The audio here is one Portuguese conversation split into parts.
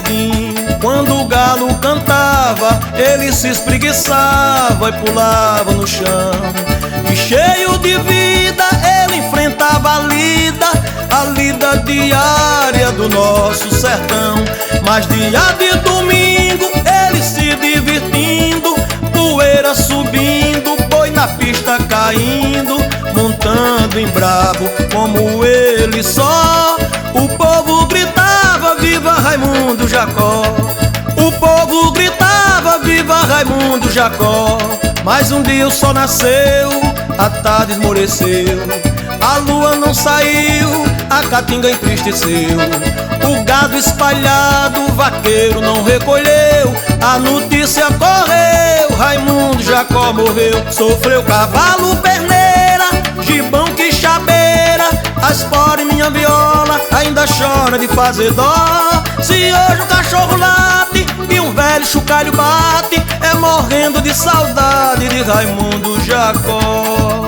cedinho, quando o galo cantava, ele se espreguiçava e pulava no chão. E cheio de vida ele enfrentava a lida diária do nosso sertão. Mas dia de domingo ele se divertindo, poeira subindo, boi na pista caindo, montando em brabo como ele só. O povo gritava viva Raimundo Jacó, o povo gritava viva Raimundo Jacó. Mas um dia o sol nasceu, a tarde esmoreceu, a lua não saiu, a caatinga entristeceu. O gado espalhado, o vaqueiro não recolheu, a notícia correu, Raimundo Jacó morreu. Sofreu cavalo, perneira, gibão, quixabeira, a espora em minha viola ainda chora de fazer dó. Se hoje o cachorro late e um velho chocalho bate, é morrendo de saudade de Raimundo Jacó.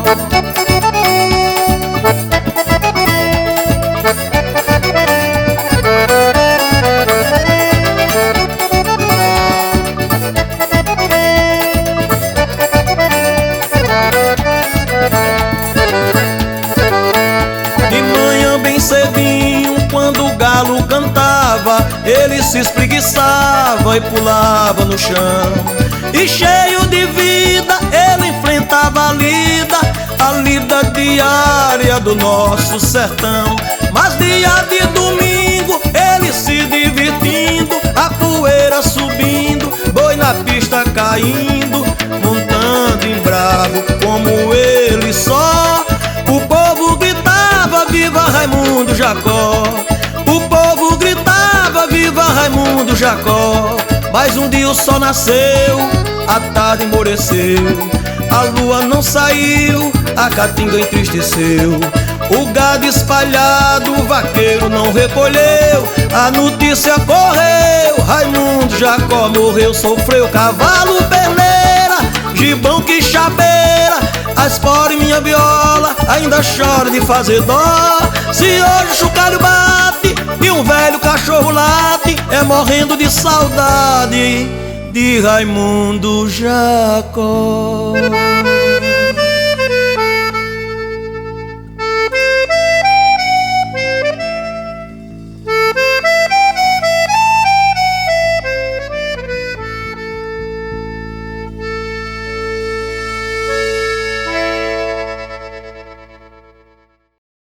Cedinho, quando o galo cantava, ele se espreguiçava e pulava no chão. E cheio de vida ele enfrentava a lida diária do nosso sertão. Mas dia de domingo ele se divertindo, a poeira subindo, boi na pista caindo, montando em brabo como ele só. O povo gritava viva Raimundo Jacó, o povo gritava viva Raimundo Jacó. Mas um dia o sol nasceu, a tarde esmoreceu, a lua não saiu, a caatinga entristeceu. O gado espalhado, o vaqueiro não recolheu, a notícia correu, Raimundo Jacó morreu. Sofreu cavalo, perneira, gibão, quixabeira, a espora em minha viola ainda chora de fazer dó. Se hoje o chocalho bate e um velho cachorro late, é morrendo de saudade de Raimundo Jacó.